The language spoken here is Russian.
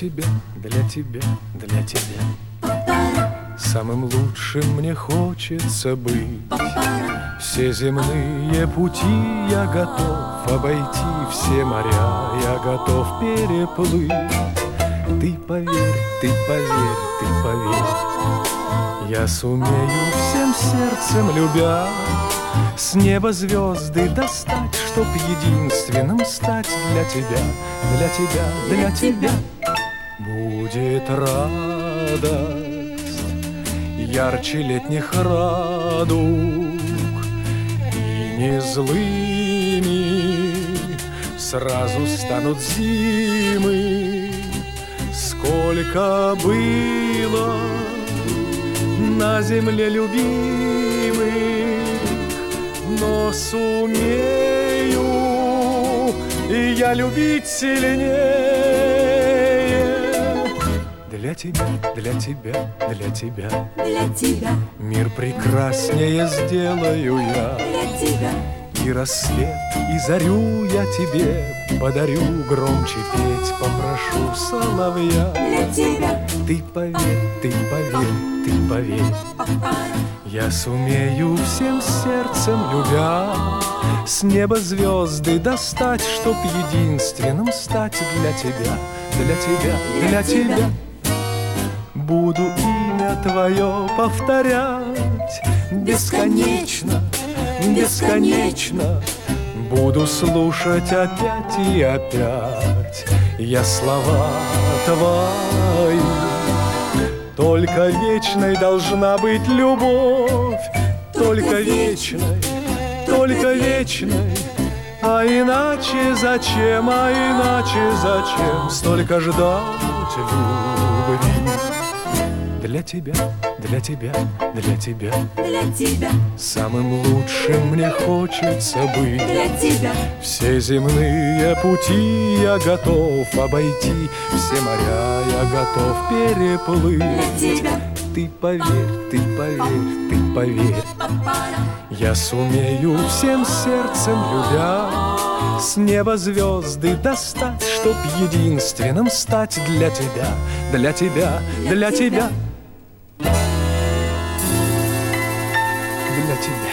тебя, для тебя, для тебя. Самым лучшим мне хочется быть. Все земные пути я готов обойти, все моря я готов переплыть. Ты поверь, ты поверь, ты поверь, я сумею всем сердцем любя с неба звезды достать, чтоб единственным стать для тебя, для тебя, для тебя. Будет радость ярче летних радуг, и не злыми сразу станут зимы. Сколько было на земле любимых, но сумею и я любить сильнее. Для тебя, для тебя, для тебя, для тебя мир прекраснее сделаю я. для тебя И рассвет, и зарю я тебе подарю, громче петь попрошу соловья. для тебя. Ты поверь, ты поверь, ты поверь, я сумею всем сердцем любя с неба звезды достать, чтоб единственным стать для тебя, для тебя, для тебя. Буду имя твое повторять бесконечно, бесконечно. Буду слушать опять и опять я слова твои. Только вечной должна быть любовь, только вечной, только вечной. А иначе зачем, а иначе зачем столько ждать любви? Для тебя, для тебя, для тебя, Для тебя, самым лучшим мне хочется быть. для тебя, Все земные пути я готов обойти, все моря я готов переплыть. для тебя. Ты поверь, ты поверь, ты поверь, я сумею всем сердцем любя с неба звезды достать, чтоб единственным стать для тебя, для тебя, для тебя, для тебя.